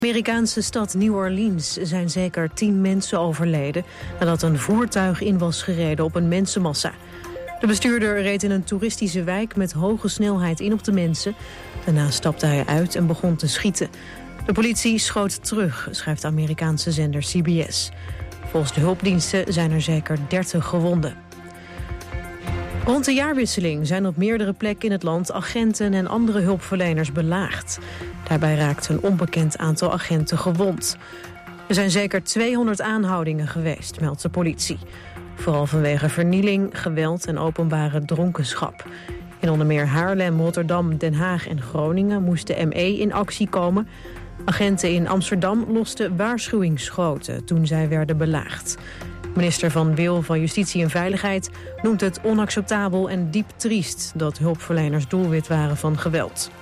In de Amerikaanse stad New Orleans zijn zeker 10 mensen overleden nadat een voertuig in was gereden op een mensenmassa. De bestuurder reed in een toeristische wijk met hoge snelheid in op de mensen. Daarna stapte hij uit en begon te schieten. De politie schoot terug, schrijft de Amerikaanse zender CBS. Volgens de hulpdiensten zijn er zeker 30 gewonden. Rond de jaarwisseling zijn op meerdere plekken in het land agenten en andere hulpverleners belaagd. Daarbij raakt een onbekend aantal agenten gewond. Er zijn zeker 200 aanhoudingen geweest, meldt de politie. Vooral vanwege vernieling, geweld en openbare dronkenschap. In onder meer Haarlem, Rotterdam, Den Haag en Groningen moest de ME in actie komen. Agenten in Amsterdam losten waarschuwingsschoten toen zij werden belaagd. Minister Van Wil van Justitie en Veiligheid noemt het onacceptabel en diep triest dat hulpverleners doelwit waren van geweld.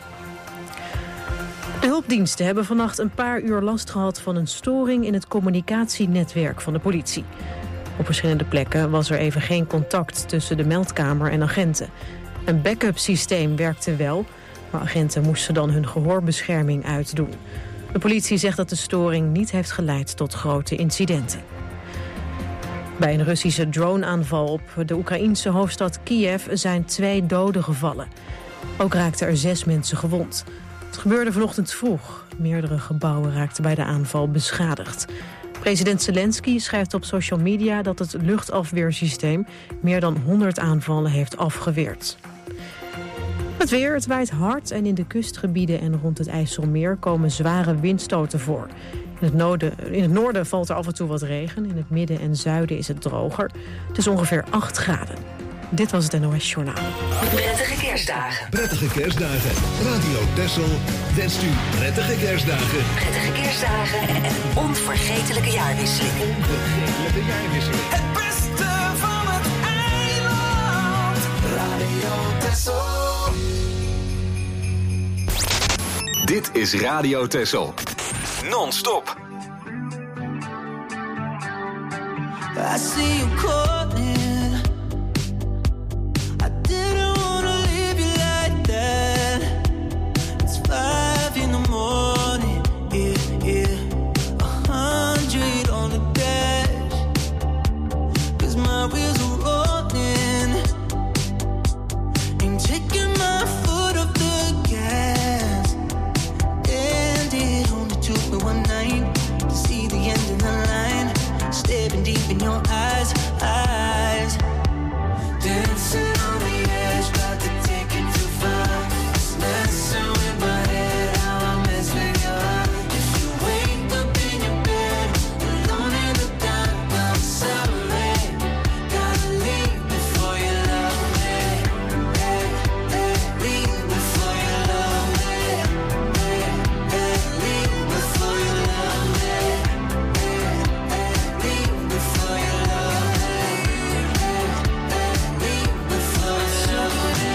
De hulpdiensten hebben vannacht een paar uur last gehad van een storing in het communicatienetwerk van de politie. Op verschillende plekken was er even geen contact tussen de meldkamer en agenten. Een backup systeem werkte wel, maar agenten moesten dan hun gehoorbescherming uitdoen. De politie zegt dat de storing niet heeft geleid tot grote incidenten. Bij een Russische droneaanval op de Oekraïense hoofdstad Kiev zijn 2 doden gevallen. Ook raakten er 6 mensen gewond. Het gebeurde vanochtend vroeg. Meerdere gebouwen raakten bij de aanval beschadigd. President Zelensky schrijft op social media dat het luchtafweersysteem meer dan 100 aanvallen heeft afgeweerd. Het weer, het waait hard en in de kustgebieden en rond het IJsselmeer komen zware windstoten voor. In het noorden valt er af en toe wat regen. In het midden en zuiden is het droger. Het is ongeveer 8 graden. Dit was het NOS Journaal. Prettige kerstdagen. Prettige kerstdagen. Radio Texel wenst u prettige kerstdagen. Prettige kerstdagen en een onvergetelijke jaarwisseling. Onvergetelijke jaarwisseling. Het beste van het eiland. Radio Texel. Dit is Radio Texel. Non-stop. I see you calling. I didn't wanna leave you like that. It's 5 in the morning. Yeah, yeah. 100 on the dash. 'Cause my wheels are rolling. Ain't taking my foot off the gas. And it only took me one night to see the end of the line. Staring deep in your eyes, eyes. Dancing on the edge, about to take it too far. It's messing with my head, how I mess with your heart. If you wake up in your bed, alone in the dark, I'm sorry. Gotta leave before you love me. Hey, hey, leave before you love me. Hey, hey, leave before you love me. Hey, hey, leave before you love me. Hey, hey, leave before you love me.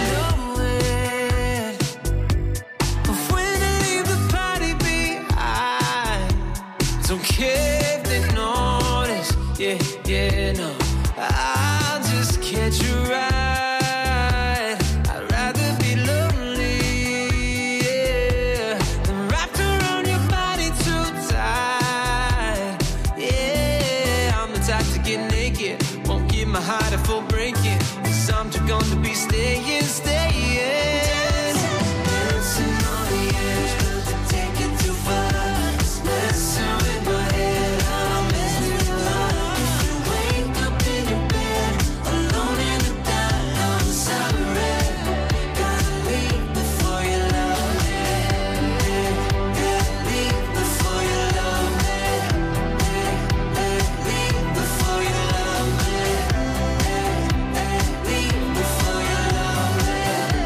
But when I leave the party behind, don't care if they notice. Yeah, yeah, no. I'll just catch a ride. I'd rather be lonely, yeah, than wrapped around your body too tight. Yeah, I'm the type to get naked, won't give my heart a full breaking. 'Cause I'm just gonna be staying, staying. Dancing on the edge, but to take it too far. It's messing with my head, how I mess with your heart. If you wake up in your bed, alone in the dark, I'm sorry. Gotta leave before you love me. Leave before you love me. Leave before you love me. Leave before you love me.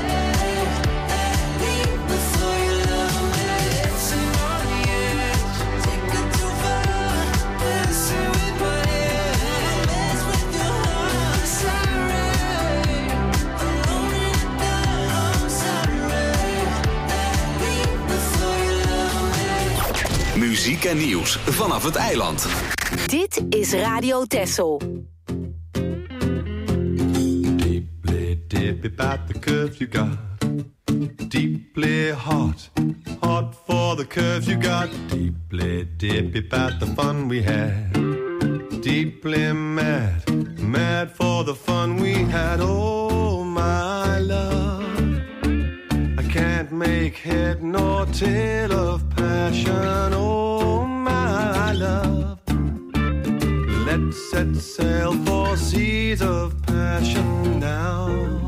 Leave before you love me. Dancing on the edge, take it too far. Dancing with my head, mess with your heart. Sorry, alone in the dark, I'm sorry. Leave before you love me. Muziek en nieuws vanaf het eiland. Dit is Radio Texel. Deeply dip about the curves you got. Deeply hot, hot for the curves you got. Deeply dippy about the fun we had. Deeply mad, mad for the fun we had. Oh, my love, I can't make head nor tail of passion. Oh, my love, let's set sail for seas of passion now.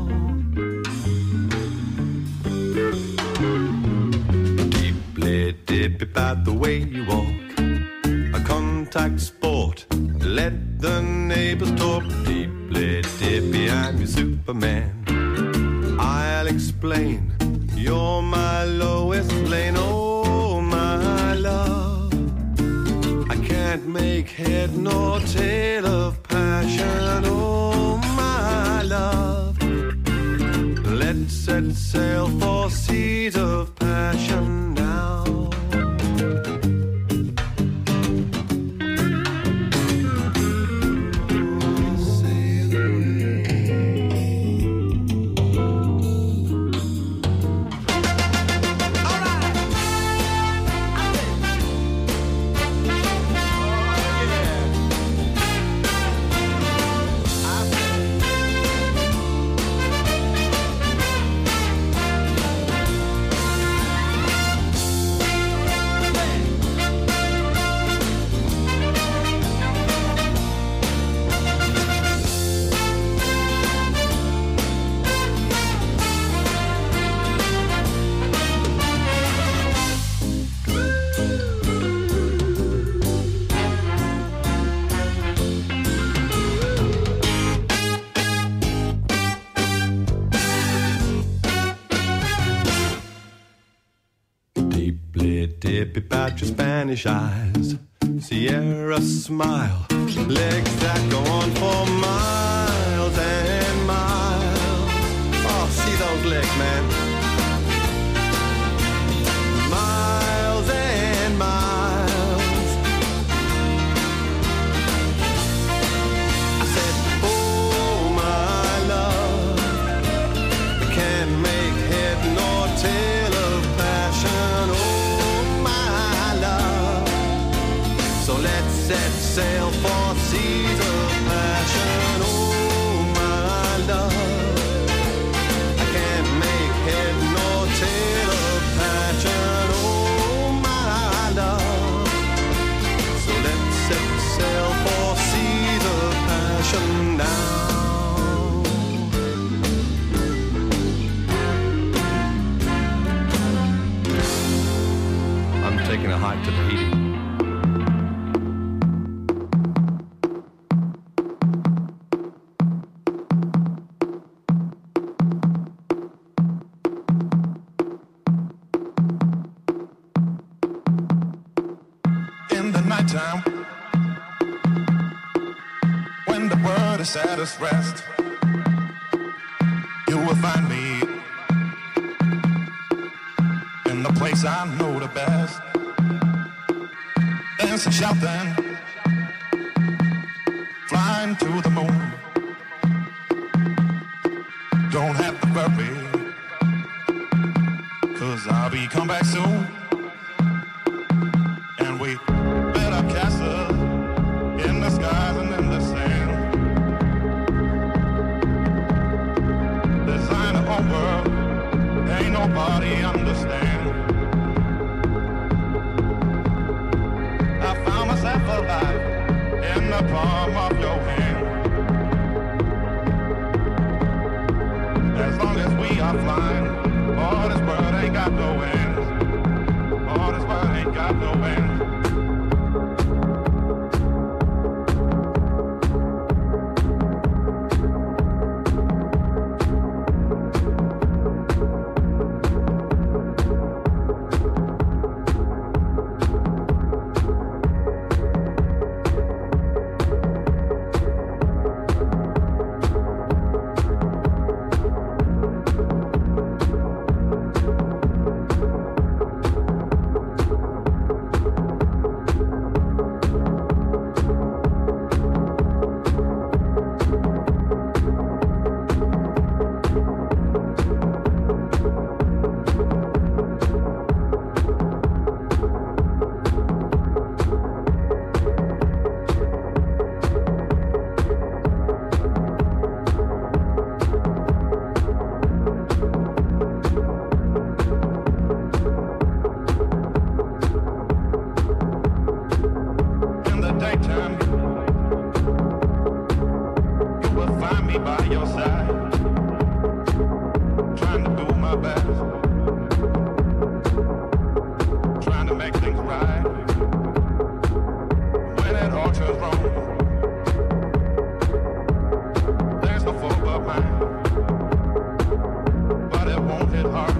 Deeply dip about the way you walk, a contact sport. Let the neighbors talk. Deeply dippy, I'm your Superman. I'll explain, you're my Lois Lane. Oh, my love, I can't make head nor tail of passion. Oh, my love, let's set sail for seas of passion now. About your Spanish eyes, Sierra smile, legs that go on for miles and miles. Oh, see those legs, man. Miles and miles. I said, oh, my love, I can't make head nor tail of passion. Oh, so let's set sail for seas of passion. Oh, my love, I can't make head nor tail of passion. Oh, my love, so let's set sail for seas of passion now. I'm taking a hike to Tahiti. At its rest, you will find me in the place I know the best, dancing, shouting, flying to the moon. Don't have to worry, 'cause I'll be come back soon. And we build our castles in the skies and in the sand. World, ain't nobody understand. I found myself alive in the palm of your hand. As long as we are flying, all this world ain't got no end. All this world ain't got no end. nighttime, you will find me by your side, trying to do my best, trying to make things right. When it all turns wrong, there's no fault but mine, but it won't hit hard,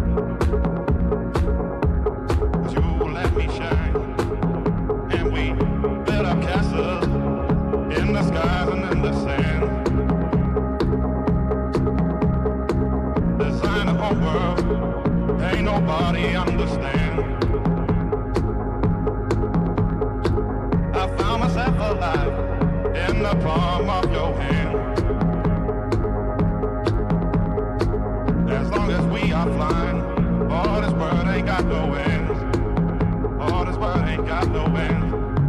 'cause you let me shine, and we built our castles in the skies and in the sand. Design a whole world, ain't nobody understand. I found myself alive in the palm of your hand. As long as we are flying, all this world ain't got no end. All this world ain't got no end.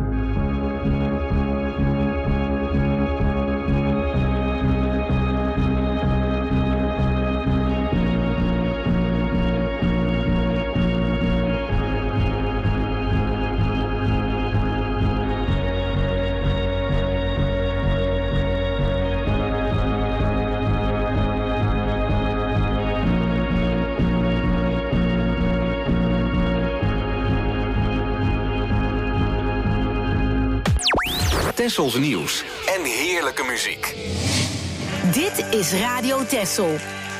Tessels nieuws en heerlijke muziek. Dit is Radio Tessel.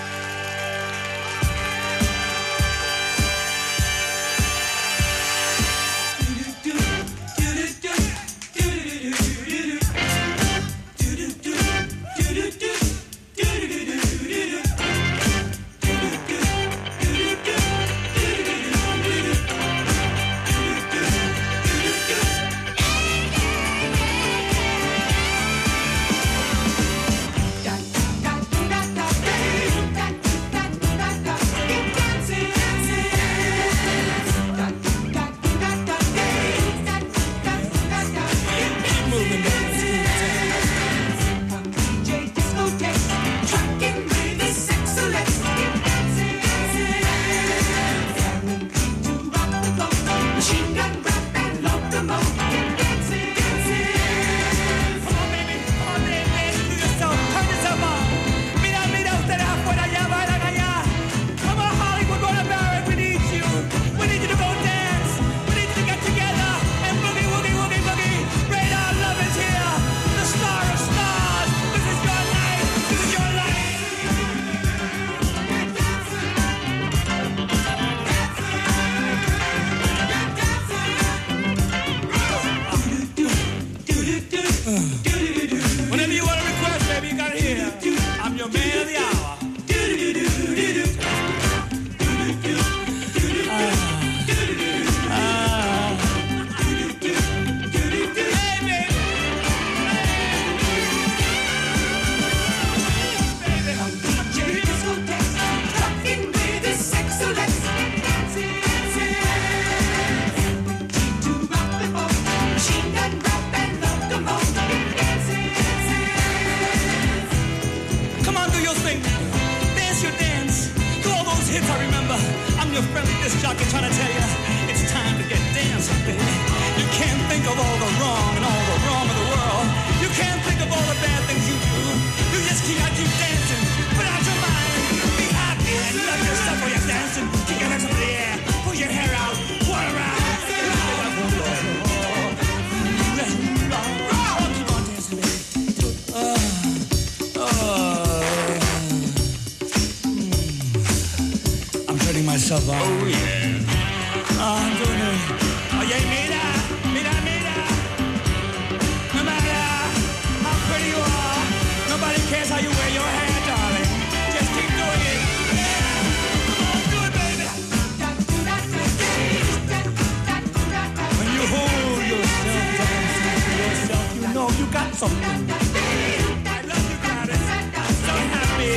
Whenever you want a request, baby, you got it here. I'm your man of the hour. Friendly disc jockey trying to tell you it's time to get dancing, baby. You can't think of all the wrong and all the wrong of the world. You can't think of all the bad things you do. You just gotta keep dancing, put out your mind, be happy and love yourself while you're dancing. Kick your legs up in the air, pull your hair out, whirl around. Keep on dancing, baby. Myself on. Oh yeah. I'm doing it. Oh yeah, mira. No matter how pretty you are, nobody cares how you wear your hair, darling. Just keep doing it. Yeah. Come on, do it, baby. When you hold yourself dancing to yourself, you know you got something. I love you, Gladys. I'm so happy.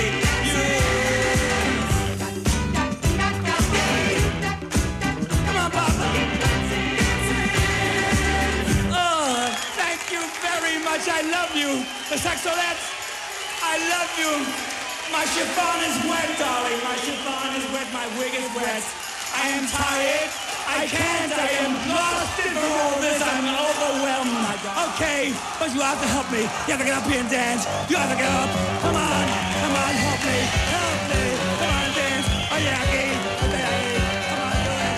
I love you. The Saxolettes, I love you. My chiffon is wet, darling. My chiffon is wet. My wig is wet. I am tired. I can't. I am lost in all this. I'm overwhelmed. My God. okay, but you have to help me. You have to get up here and dance. You have to get up. Come on, help me. Come on, dance. Oh yeah, okay. Come on, do it.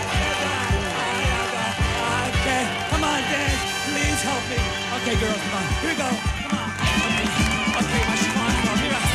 Okay, come on, dance. Please help me. Okay, girls, come on. Here we go. Come on. Okay, my swan. Here we go.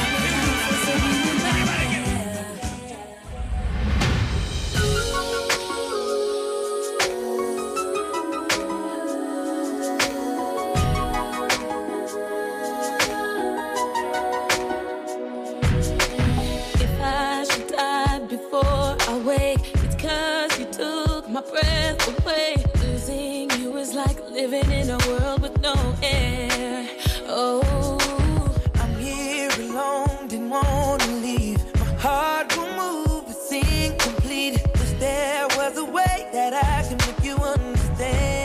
My breath away, losing you is like living in a world with no air. Oh, I'm here alone, didn't want to leave. My heart will move, it's incomplete. Wish there was a way that I can make you understand.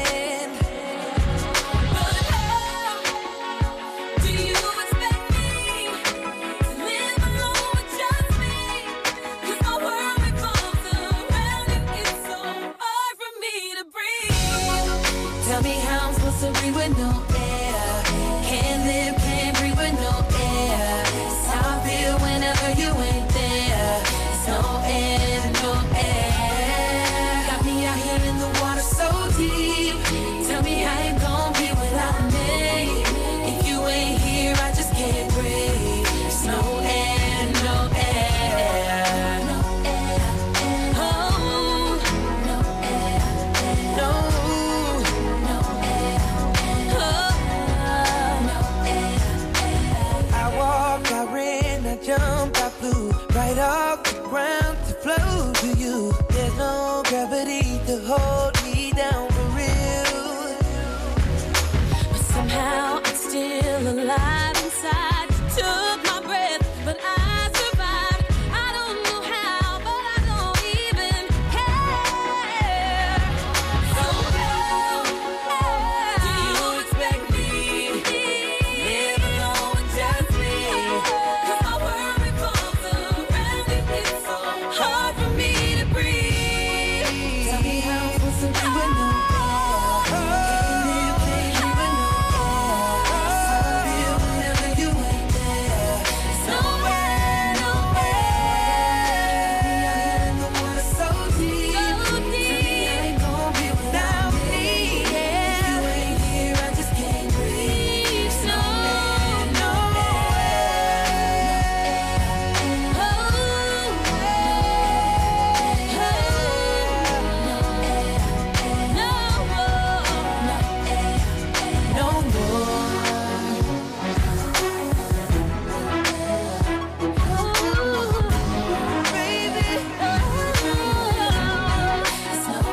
But how do you expect me to live alone with just me? 'Cause my world revolves around you, it's so hard for me to breathe. Tell me how I'm supposed to breathe with no air. Can't live, can't breathe with no air. It's how I feel whenever you ain't there. It's no air, no air. Got me out here in the water so deep. Tell me how you gon' be without me. If you ain't here, I just can't breathe. It's no air, no air. No air, oh, no air, no. Jump, I flew right off the ground to flow to you. There's no gravity to hold me down for real. But somehow I'm still alive inside. You took my breath, but I survived. I don't know how, but I don't even care. So how do you expect me to live alone with just me? 'Cause my world revolves around you, it's so hard for me to breathe. Tell me how I'm supposed to be with no air. Can't live, can't breathe with no air. It's how I feel whenever you ain't there. It's no air, no air. Me out here in the water so deep. Tell me how you gon' be without me. If you ain't here, I just can't breathe. No air, no no more. Baby, it's no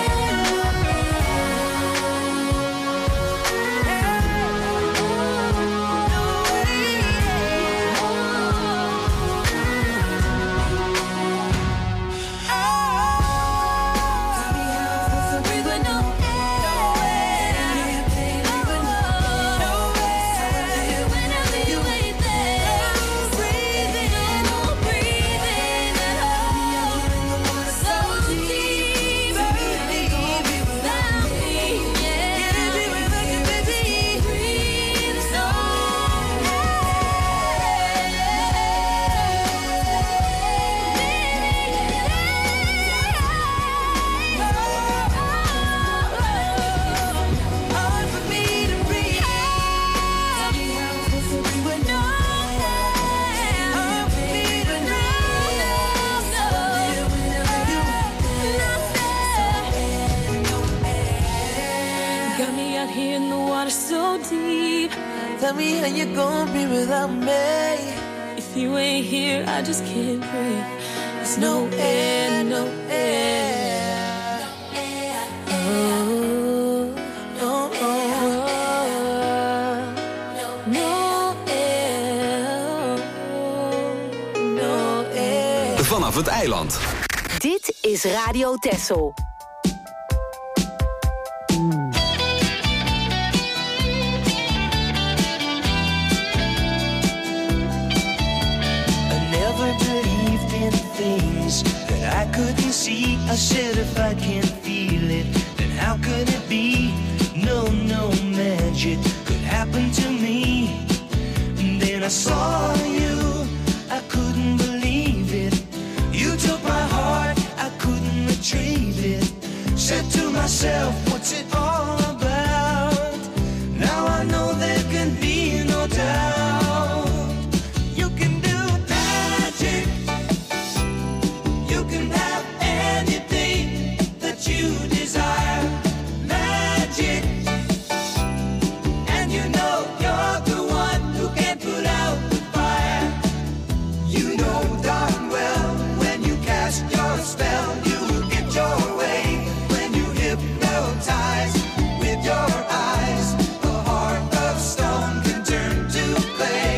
hard for me to breathe. Tell me how I'm supposed to breathe with no air. Hard for me to breathe. Whenever you ain't there. No air. Got me out here in the water so deep. Tell me how you gon' be without me. If you ain't here, I just can't breathe. There's no air, no air. Oh, No no air. No air. Vanaf het eiland. Dit is Radio Texel. Things that I couldn't see. I said if I can't feel it, then how could it be? No magic, I saw you, I couldn't believe it. You took my heart, I couldn't retrieve it. Said to myself, what's it all about? Now I know there can be no doubt. You can do magic. You can have anything that you desire. Magic. And you know you're the one who can put out the fire. You know darn well when you cast your spell, you will get your way. When you hypnotize with your eyes, a heart of stone can turn to clay.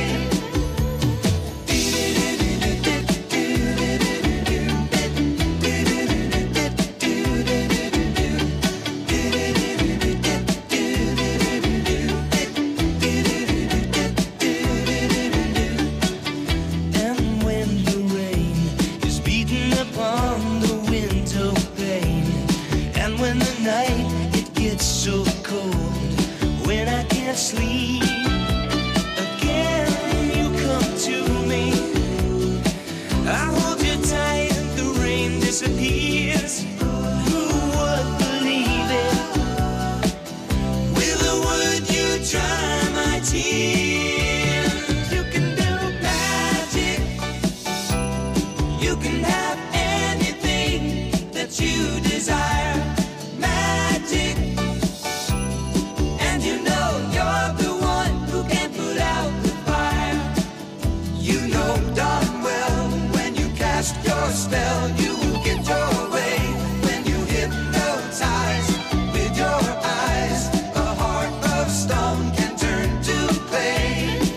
And when the rain is beating upon the window pane, and when the night it gets so cold, when I can't sleep, again you come to me. I hold you tight and the rain disappears. Who would believe it? With a word you dry my tears. You can do magic. You can have anything that you desire. Magic. And you know you're the one who can put out the fire. You know darn well when you cast your spell, you will get your way. When you hypnotize with your eyes, a heart of stone can turn to clay.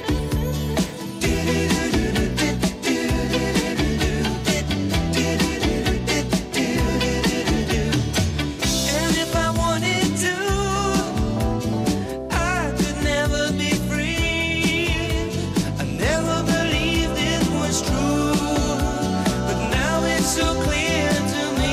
And if I wanted to, I could never be free. I never believed it was true, but now it's so clear to me.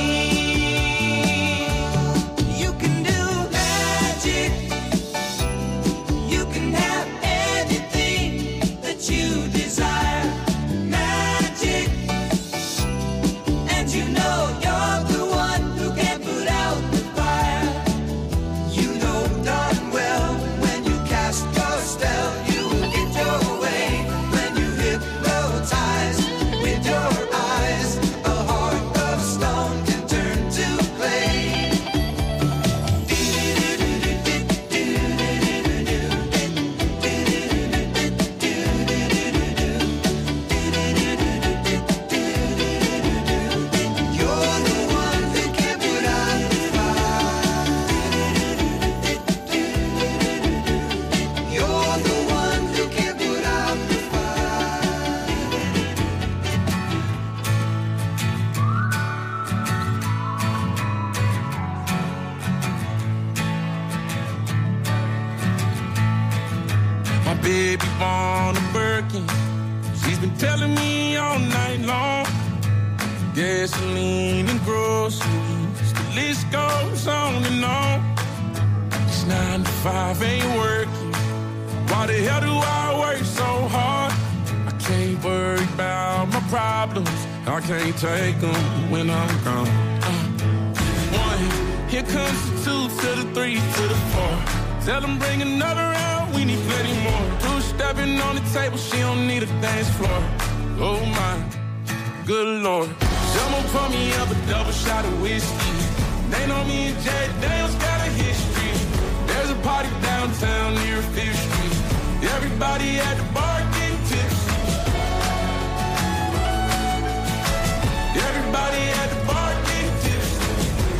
You can do magic. You can have anything that you desire. Magic. And you know you're the one who can put out the fire. You know darn well when you cast your spell, you will get your way. When you hypnotize with your eyes, a heart of stone can turn to clay. You're the one who can put out the fire. You're the one who can put out the My baby born a Birkin. She's been telling me all night long. Gasoline and groceries, the list goes on and on. It's 9 to 5, ain't working. Why the hell do I work so hard? I can't worry about my problems. I can't take them when I'm gone. One, here comes the 2 to the 3 to the 4. Tell them bring another round, we need plenty more. 2 stepping on the table, she don't need a dance floor. Oh my, good lord. Someone pour me up a double shot of whiskey. They know me and Jay Daniels got a history. There's a party downtown near 5th Street. Everybody at the bar getting tipsy. Everybody at the bar getting tipsy.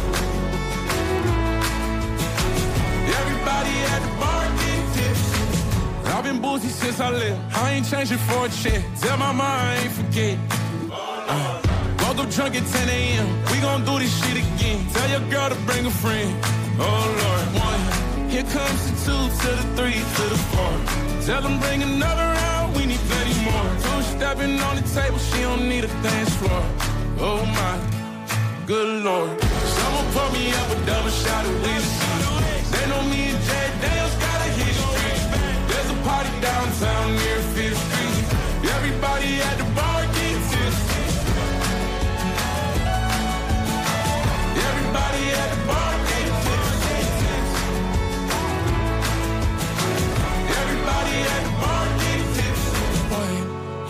Everybody at the bar getting tipsy. I've been boozy since I left. I ain't changing for a check. Tell my mom I ain't forget. Woke up drunk at 10 a.m. We gon' do this shit again. Tell your girl to bring a friend. Oh Lord. 1, here comes the 2 to the 3 to the 4. Tell them bring another round, we need plenty more. 2 stepping on the table, she don't need a dance floor. Oh my, good lord. Someone pour me up a double shot of whiskey. They know me and Jay Daniels got a history. There's a party downtown near 5th Street.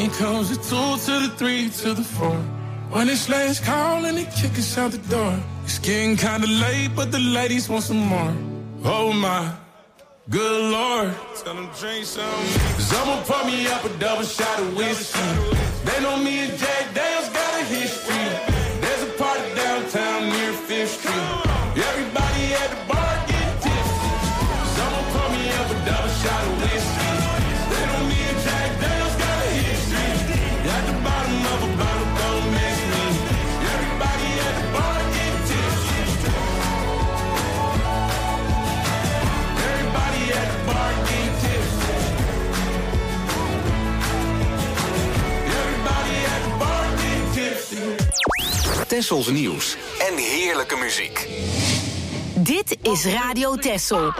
One comes to 2 to the 3 to the 4. When it's last call and they kick us out the door. It's getting kinda late, but the ladies want some more. Oh my, good Lord. Tell them drink some. Someone pour me up a double shot of whiskey. They know me and Jack Daniels got a history. There's a party downtown near 5th Street. Everybody at the bar getting tipsy. Someone pour me up a double shot of whiskey. They know me and Jack Daniels got a history. At the bottom of a bottle, don't miss me. Everybody at the bar getting tipsy. Everybody at the bar getting tipsy. Everybody at the bar getting tipsy. Tessels nieuws en heerlijke muziek. Dit is Radio Tessel.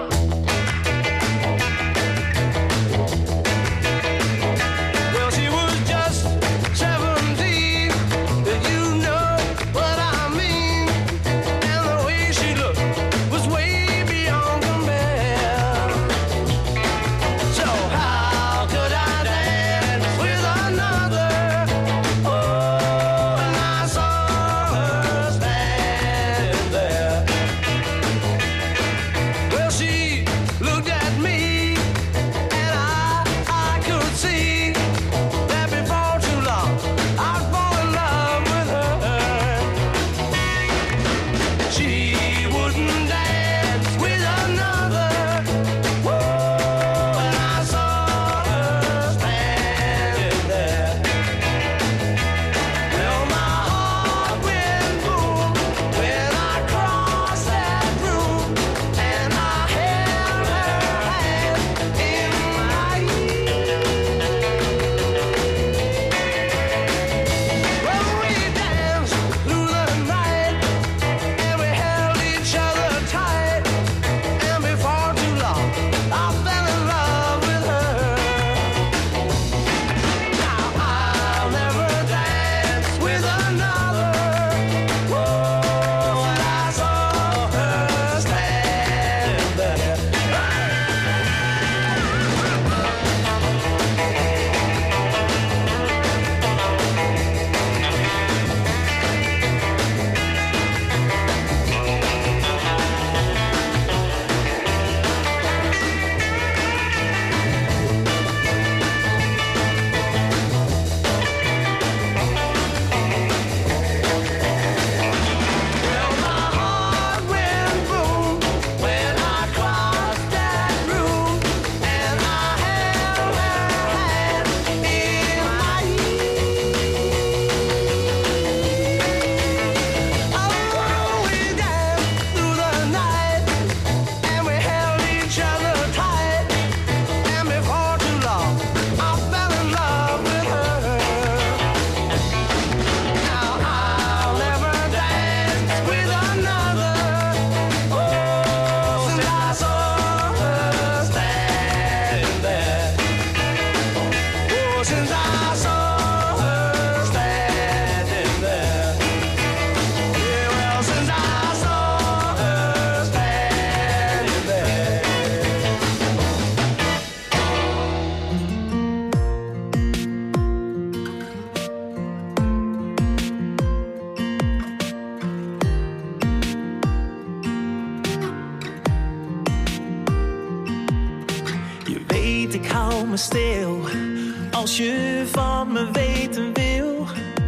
Stil, als je van me weten wil.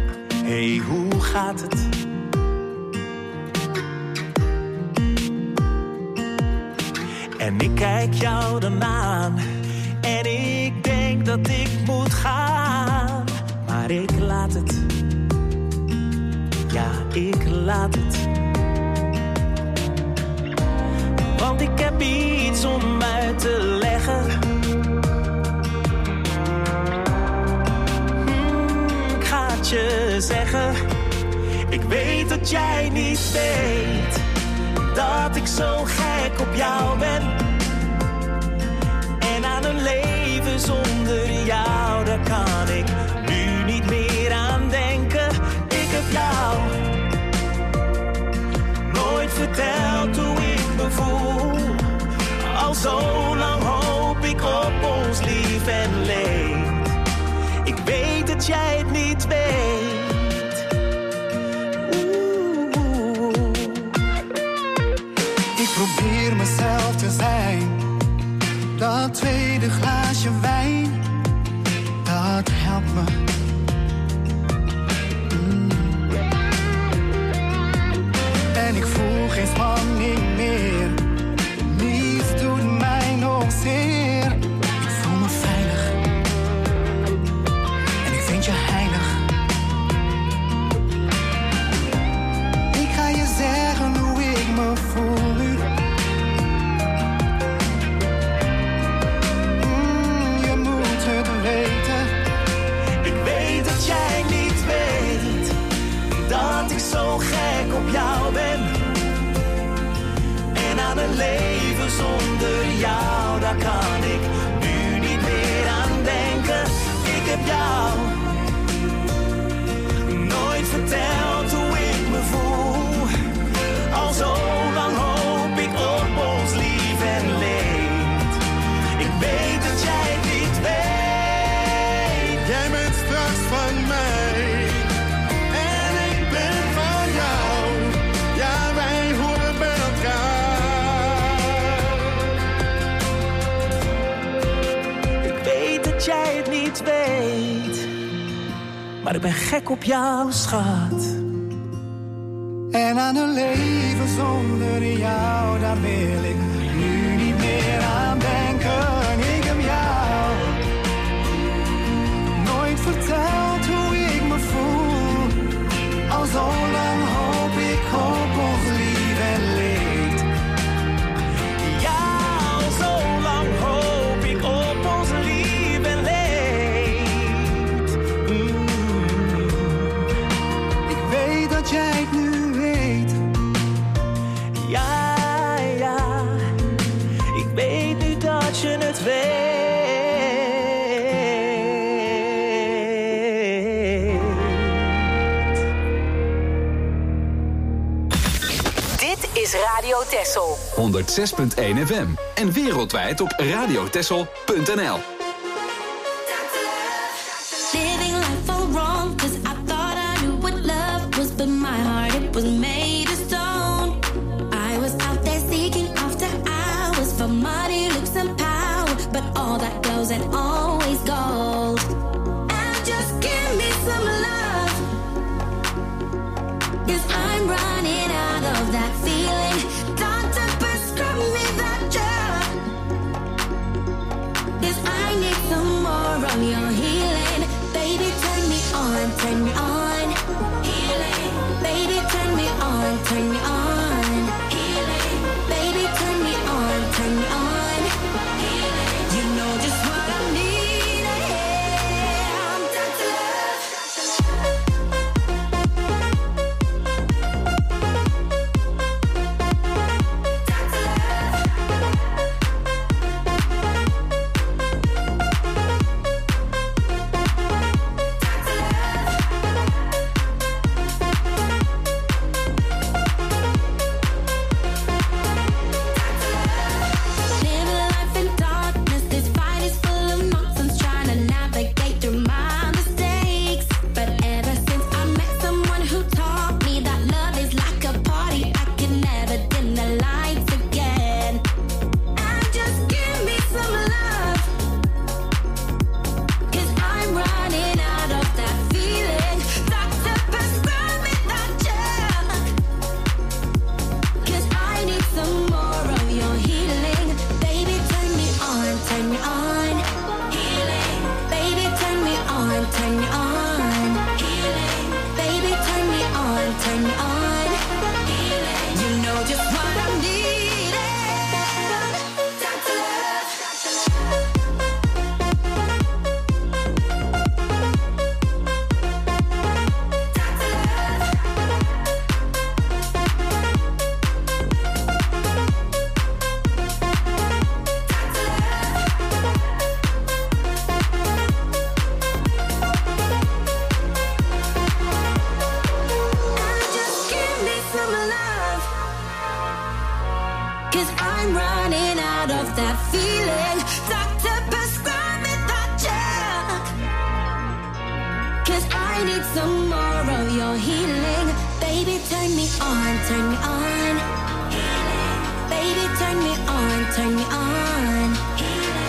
Hey, hoe gaat het? En ik kijk jou dan aan en ik denk dat ik moet gaan. Maar ik laat het, ja, ik laat het. Want ik heb iets om uit te leggen. Je zeggen, ik weet dat jij niet weet dat ik zo gek op jou ben. En aan een leven zonder jou, daar kan ik nu niet meer aan denken. Ik heb jou nooit verteld hoe ik me voel. Al zo lang hoop ik op ons lief en leed. Ik weet het Dat tweede glaasje wijn, dat helpt me. En ik voel geen spanning meer. Niets doet mij nog zeer. Ik voel me veilig. En ik vind je heilig. Ik ga je zeggen hoe ik me voel nu. Je moet het weten. Ik weet dat jij niet weet dat ik zo gek op jou ben. En aan een leven zonder jou, daar kan ik nu niet meer aan denken. Ik heb jou nooit verteld hoe ik me voel. Al zo lang hoop ik op ons lief en leed. Ik weet dat jij het niet weet. Jij bent straks van mij. En ik ben van jou. Ja, wij horen bij elkaar. Ik weet dat jij het niet weet. Maar ik ben gek op jou, schat. En aan een leven zonder jou, daar wil ik nu niet meer aan denken. Ik heb jou nooit verteld hoe ik me voel. Al zo lang hoop ik op ons lief en leed. Ja, al zo lang hoop ik op ons lief en leed. Ik weet dat jij het nu weet. Ja, ja, ik weet nu dat je het weet. Dit is Radio Texel. 106.1 FM en wereldwijd op radiotexel.nl. Living life all wrong, 'cause I thought I knew what love was, but my heart, it was made of stone. I was out there seeking after hours for money, looks and power, but all that goes and always goes. And just give me some love, 'cause I'm running out of that feeling. Doctor, prescribe me that drug, 'cause I need some more of your healing. Baby, turn me on, turn me on. Healing. Baby, turn me on, turn me on. Healing. Baby, turn me on, turn me on. Healing. You know just what I need. I'm Dr. Love. some more of your healing. Baby, turn me on, turn me on. Healing. Baby, turn me on, turn me on. Healing.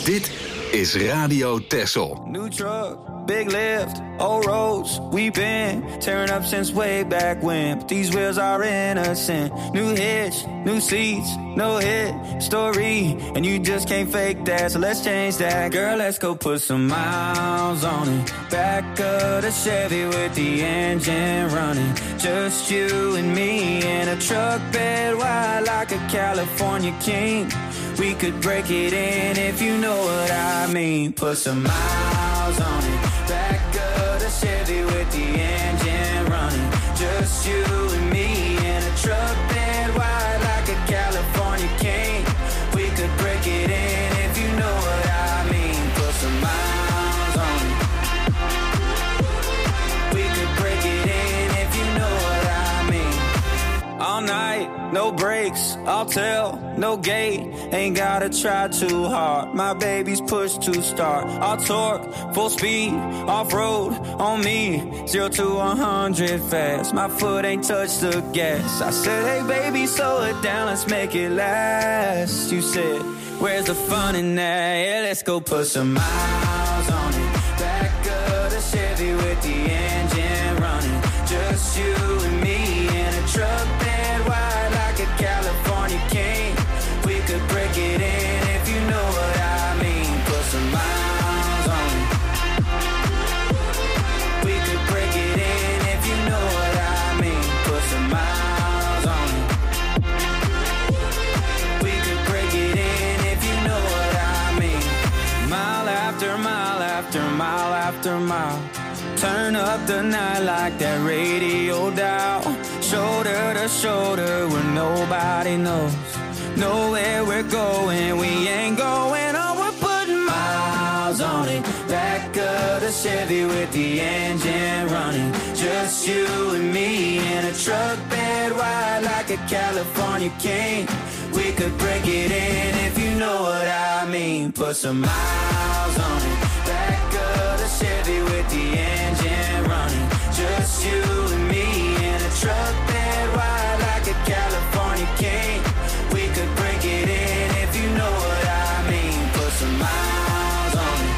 Dit is Radio Texel. New truck, big lift, old roads. We've been tearing up since way back when. But these wheels are innocent. New hitch, new seats, no hit story. And you just can't fake that, so let's change that. Girl, let's go put some miles on it. Back of the Chevy with the engine running. Just you and me in a truck bed wide like a California king. We could break it in if you know what I mean. Put some miles on it. Back of the Chevy with the engine running. Just you and me in a truck bed wide like a California king. We could break it in if you know what I mean. Put some miles on it. We could break it in if you know what I mean. All night, no brakes, I'll tell, no gate. Ain't gotta try too hard. My baby's push to start. I'll torque, full speed, off-road on me. 0 to 100 fast. My foot ain't touched the gas. I said, hey baby, slow it down, let's make it last. You said, where's the fun in that? Yeah, let's go put some miles on it. Back of the Chevy with the engine running. Just you and me in a truck bed wide like a California king. We could break it in if you know what I mean. Put some miles on it. We could break it in if you know what I mean. Put some miles on it. We could break it in if you know what I mean. Mile after mile after mile after mile. Turn up the night like that radio dial. Shoulder to shoulder where nobody knows. Know where we're going, we ain't going on. We're putting miles on it. Back of the Chevy with the engine running. Just you and me in a truck bed wide like a California king. We could break it in if you know what I mean. Put some miles on it. Back of the Chevy with the engine running. Just you and me in a truck bed wide like a California king. We could break it in if you know what I mean. Put some miles on it.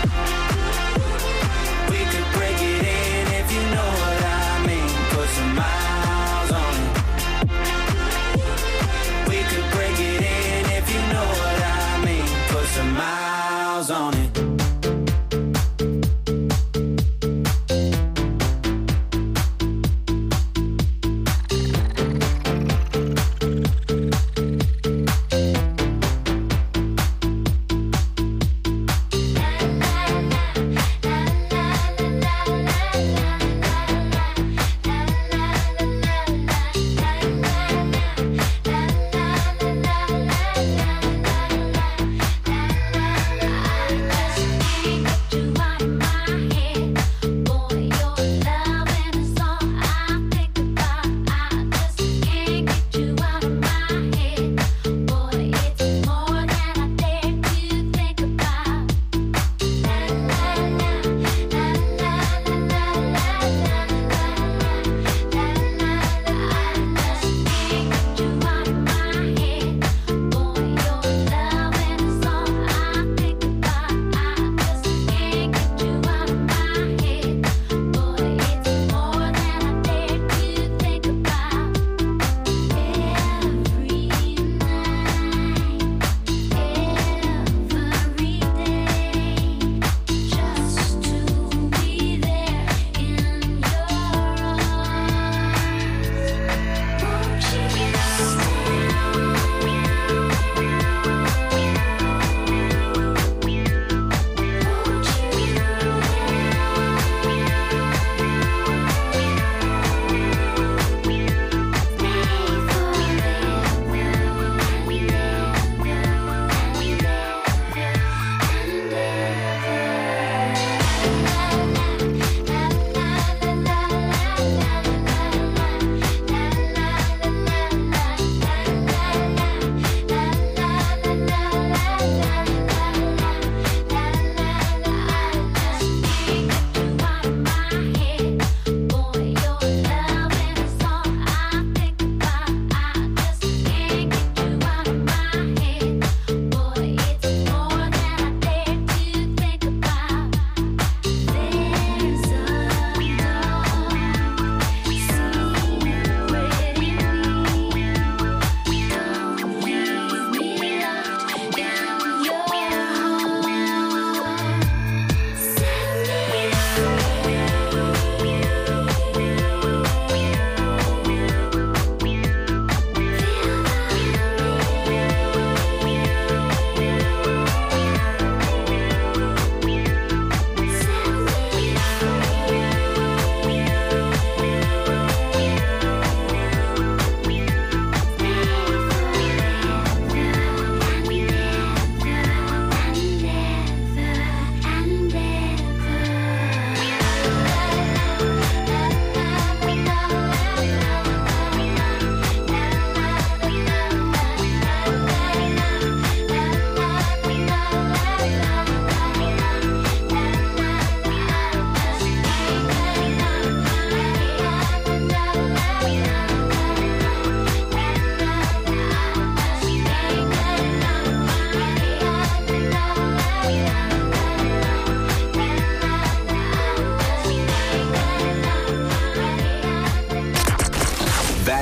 We could break it in if you know what I mean. Put some miles on it. We could break it in if you know what I mean. Put some miles on it.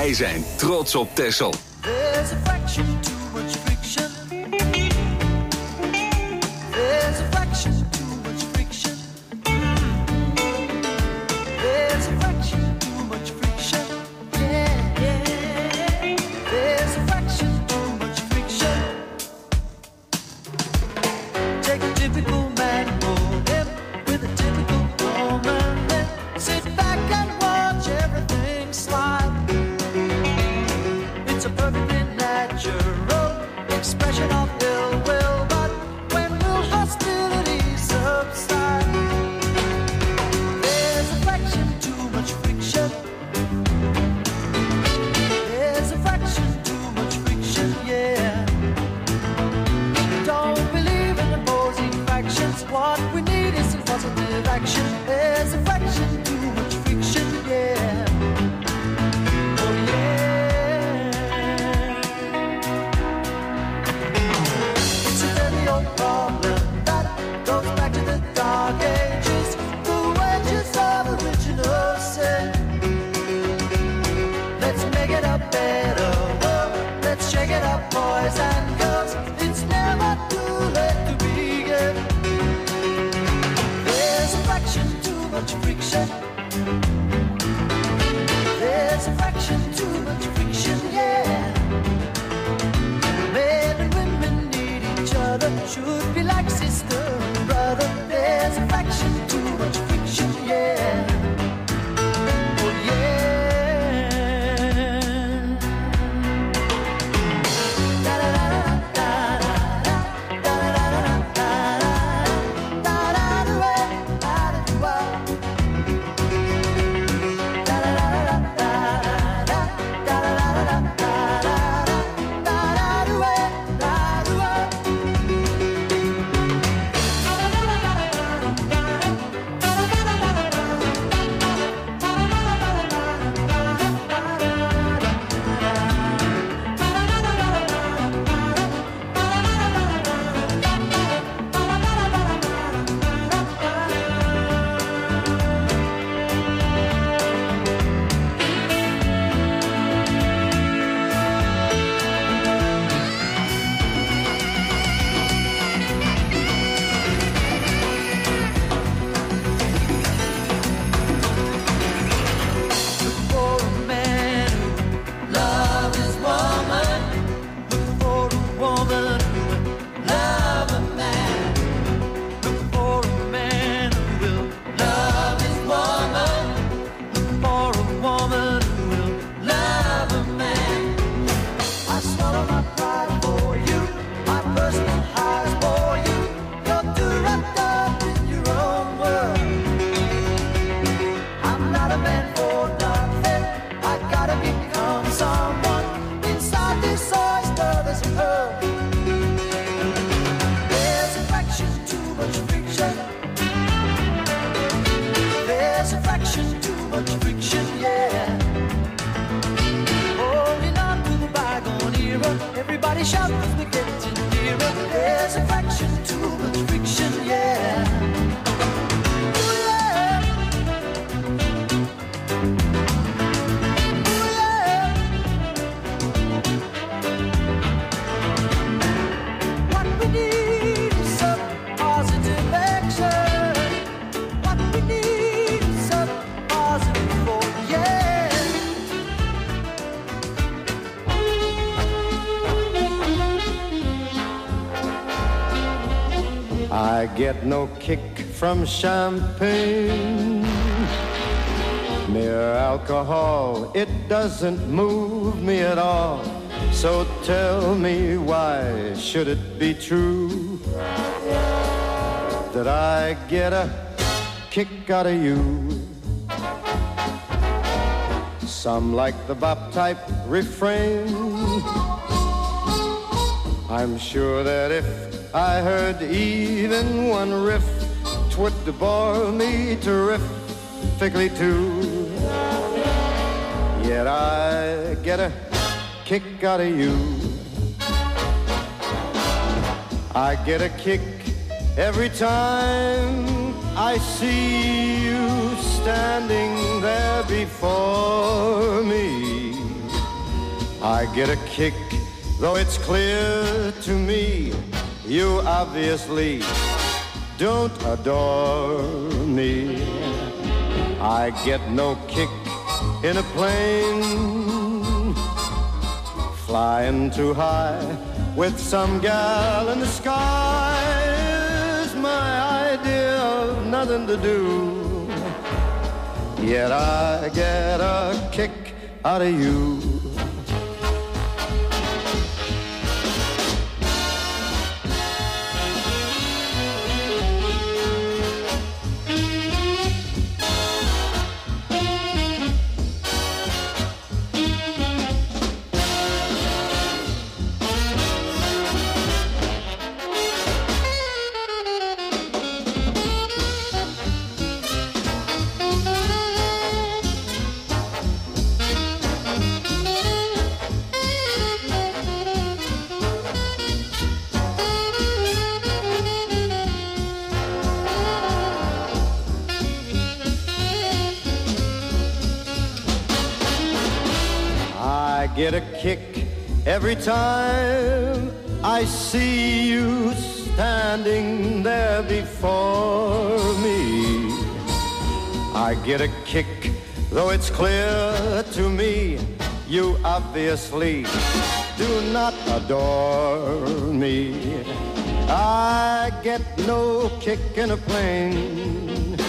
Wij zijn trots op Texel. There's a fraction too much friction. There's a fraction too much friction. There's a fraction too much friction. Yeah, yeah. There's a fraction too much friction. Take a typical man, hold him with a typical woman, then sit back and watch everything slide. It's a perfectly natural expression of ill will, but when will hostility subside? There's a fraction too much friction. There's a fraction too much friction, yeah. Don't believe in opposing factions. What we need is some positive action. There's a fraction too much friction, yeah. Oh yeah. It's a very old problem that goes back to the dark ages. The wages of original sin. Let's make it a better world. Let's shake it up, boys and girls. It's never too late to begin. There's a fraction too much friction. There's a fraction too much friction, yeah. Men and women need each other, should be like sister and brother. There's a fraction too much friction, yeah. Oh yeah. Da da da da da da da da da da da da Everybody shout as we get nearer. There's a fraction too much friction, yeah. Ooh, yeah. Ooh, yeah. What we need is some positive action. What we need is some positive hope, yeah. I get no kick from champagne. Mere alcohol, it doesn't move me at all. So tell me, why should it be true that I get a kick out of you? Some like the bop type refrain. I'm sure that if I heard even one riff, 'twould bore me terrifically too. Yet I get a kick out of you. I get a kick every time I see you standing there before me. I get a kick, though it's clear to me you obviously don't adore me. I get no kick in a plane, flying too high with some gal in the sky is my idea of nothing to do. Yet I get a kick out of you. Get a kick every time I see you standing there before me. I get a kick, though it's clear to me you obviously do not adore me. I get no kick in a plane,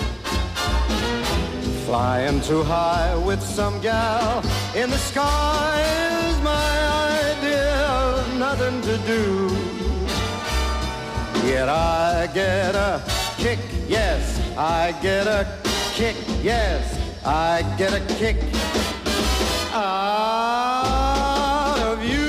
flying too high with some gal in the sky is my idea of nothing to do. Yet I get a kick, yes, I get a kick, yes, I get a kick out of you.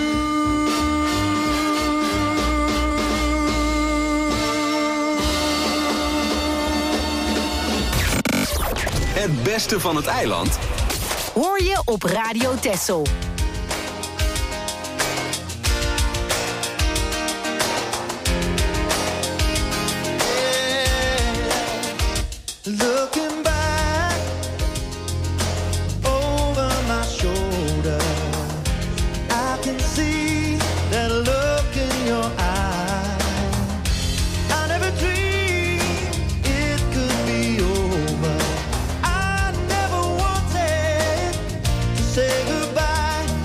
Het beste van het eiland hoor je op Radio Texel. Looking back over my shoulder, I can see that look in your eye. I never dreamed it could be over. I never wanted to say goodbye.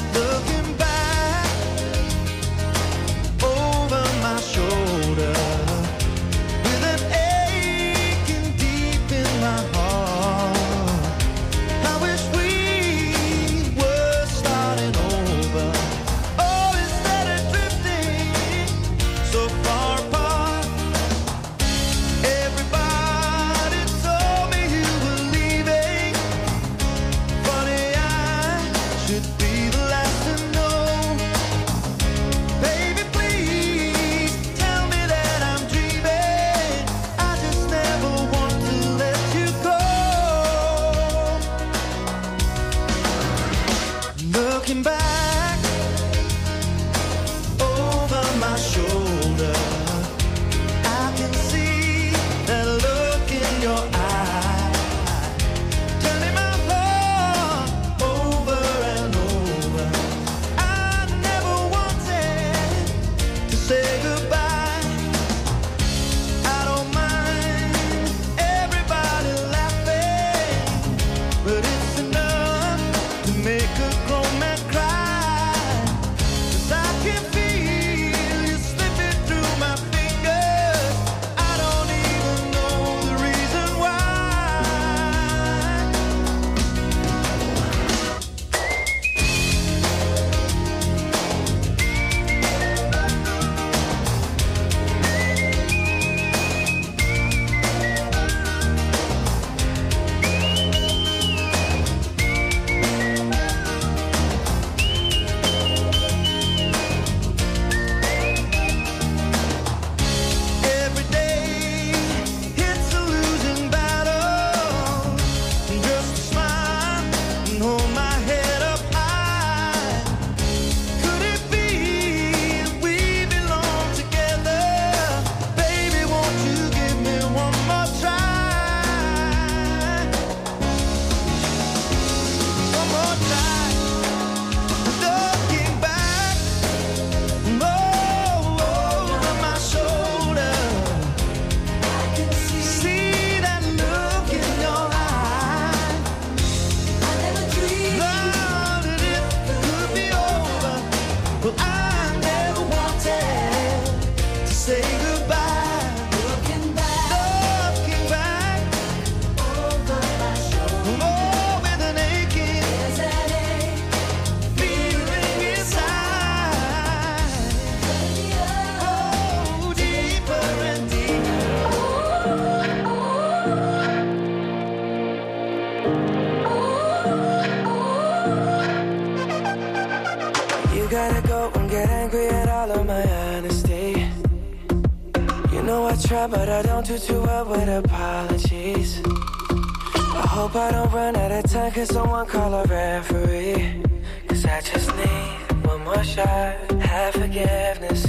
know I try, but I don't do too well with apologies. I hope I don't run out of time, cause someone call a referee. Cause I just need one more shot, have forgiveness.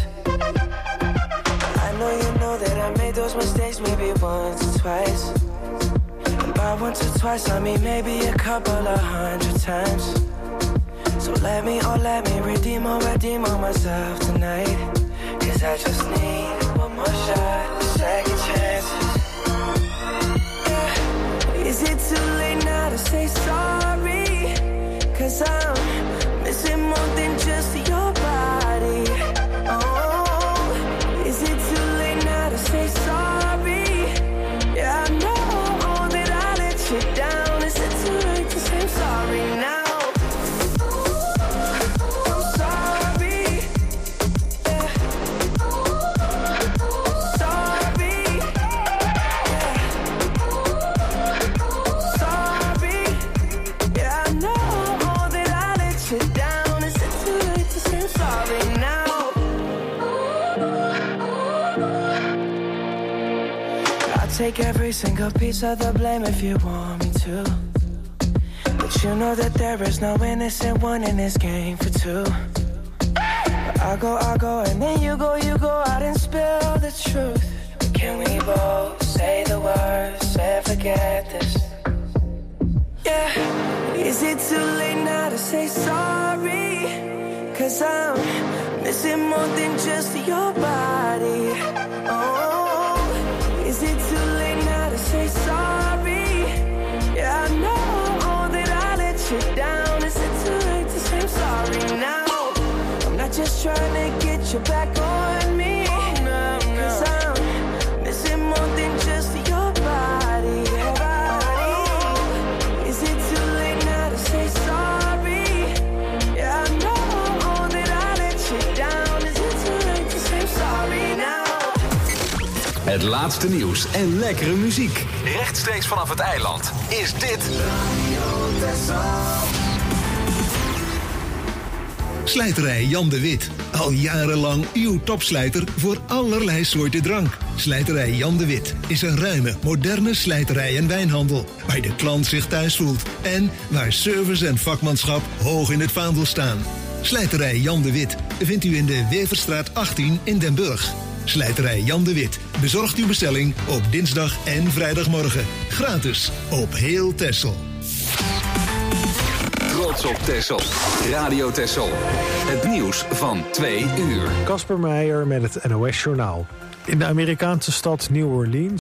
I know you know that I made those mistakes maybe once or twice. And by once or twice, I mean maybe a couple of 100 times. So let me redeem on myself tonight. Cause I just need one more shot, second chances. Yeah. Is it too late now to say sorry? Cause I'm missing more than just your body. Oh, is it too late now to say sorry? Yeah, I know that I let you down. Is it too late to say I'm sorry now? Take every single piece of the blame if you want me to. But you know that there is no innocent one in this game for two. But I go, and then you go out and spill the truth. But can we both say the words and forget this? Yeah, is it too late now to say sorry? Cause I'm missing more than just your body. Oh, is it too late now to say sorry? Yeah, I know that I let you down. Is it too late to say I'm sorry now? I'm not just trying to get you back on me. Cause I'm missing more than just your body. Oh, is it too late now to say sorry? Yeah, I know that I let you down. Is it too late to say I'm sorry now? Het laatste nieuws en lekkere muziek. Rechtstreeks vanaf het eiland is dit Slijterij Jan de Wit. Al jarenlang uw topslijter voor allerlei soorten drank. Slijterij Jan de Wit is een ruime, moderne slijterij en wijnhandel. Waar de klant zich thuis voelt. En waar service en vakmanschap hoog in het vaandel staan. Slijterij Jan de Wit vindt u in de Weverstraat 18 in Den Burg. Slijterij Jan de Wit bezorgt uw bestelling op dinsdag en vrijdagmorgen. Gratis op heel Texel. Trots op Texel. Radio Texel. Het nieuws van 2 uur. Casper Meijer met het NOS Journaal. In de Amerikaanse stad New Orleans